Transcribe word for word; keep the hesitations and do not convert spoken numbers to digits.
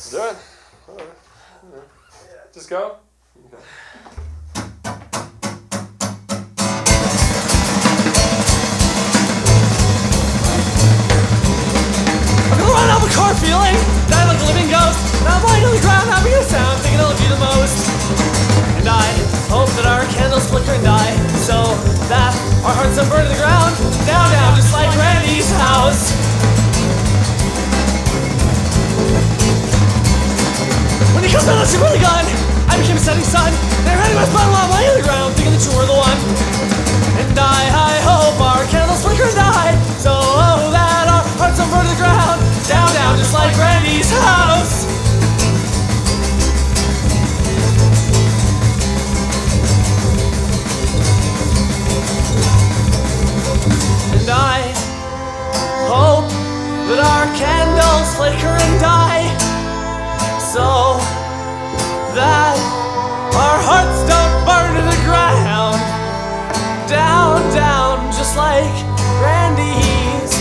Do it. All right. Yeah. Just go. Okay. Run out of the car feeling that I'm like a living ghost. And I'm lying on the ground having a sound, thinking I love you the most. And I hope that our candles flicker and die, so that our hearts don't burn to the ground. Down, down, just like Randy's house. When he comes down, that's really gun. I became a setting sun. And I ran my spine while I'm lying on the ground, thinking that you were the one. And I, I hope our candles flicker and die, so oh, that our hearts don't burn to the ground. Down, down, just like Randy's house. And I hope that our candles flicker and die, so that our hearts don't burn to the ground. Down, down, just like Randy's